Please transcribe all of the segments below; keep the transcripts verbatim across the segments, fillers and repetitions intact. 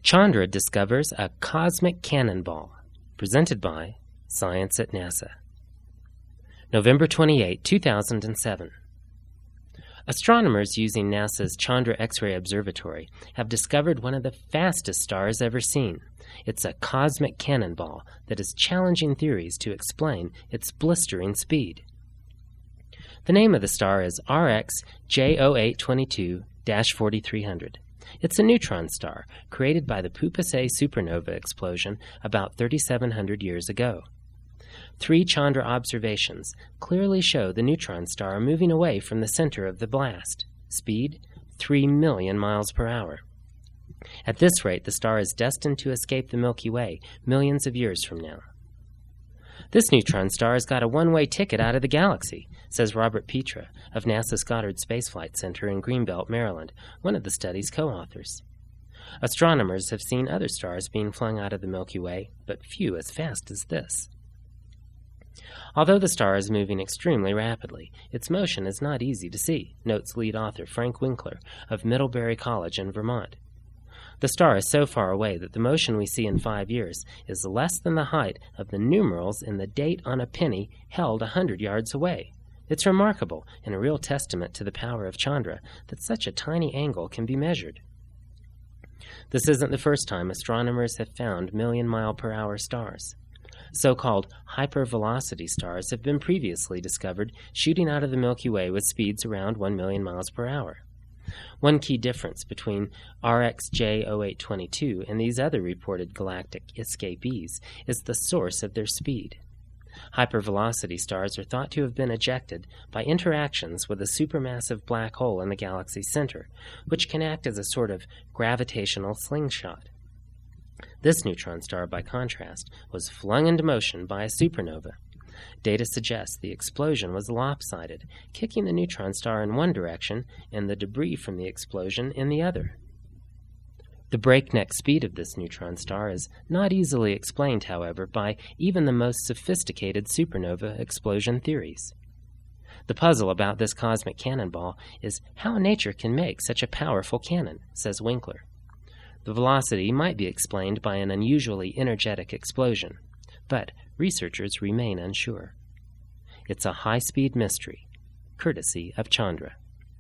Chandra discovers a cosmic cannonball. Presented by Science at NASA. November twenty-eighth, two thousand seven. Astronomers using NASA's Chandra X-ray Observatory have discovered one of the fastest stars ever seen. It's a cosmic cannonball that is challenging theories to explain its blistering speed. The name of the star is R X J zero eight two two dash forty-three hundred. It's a neutron star created by the Puppis-A supernova explosion about thirty-seven hundred years ago. Three Chandra observations clearly show the neutron star moving away from the center of the blast. Speed, three million miles per hour. At this rate, the star is destined to escape the Milky Way millions of years from now. This neutron star has got a one-way ticket out of the galaxy, says Robert Petra of NASA's Goddard Space Flight Center in Greenbelt, Maryland, one of the study's co-authors. Astronomers have seen other stars being flung out of the Milky Way, but few as fast as this. Although the star is moving extremely rapidly, its motion is not easy to see, notes lead author Frank Winkler of Middlebury College in Vermont. The star is so far away that the motion we see in five years is less than the height of the numerals in the date on a penny held a hundred yards away. It's remarkable and a real testament to the power of Chandra that such a tiny angle can be measured. This isn't the first time astronomers have found million-mile-per-hour stars. So-called hypervelocity stars have been previously discovered shooting out of the Milky Way with speeds around one million miles per hour. One key difference between R X J zero eight two two and these other reported galactic escapees is the source of their speed. Hypervelocity stars are thought to have been ejected by interactions with a supermassive black hole in the galaxy's center, which can act as a sort of gravitational slingshot. This neutron star, by contrast, was flung into motion by a supernova. Data suggests the explosion was lopsided, kicking the neutron star in one direction and the debris from the explosion in the other. The breakneck speed of this neutron star is not easily explained, however, by even the most sophisticated supernova explosion theories. The puzzle about this cosmic cannonball is how nature can make such a powerful cannon, says Winkler. The velocity might be explained by an unusually energetic explosion, but researchers remain unsure. It's a high-speed mystery, courtesy of Chandra.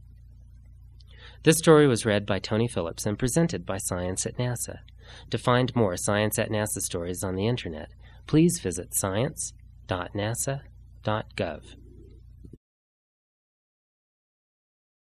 This story was read by Tony Phillips and presented by Science at NASA. To find more Science at NASA stories on the Internet, please visit science dot nasa dot gov.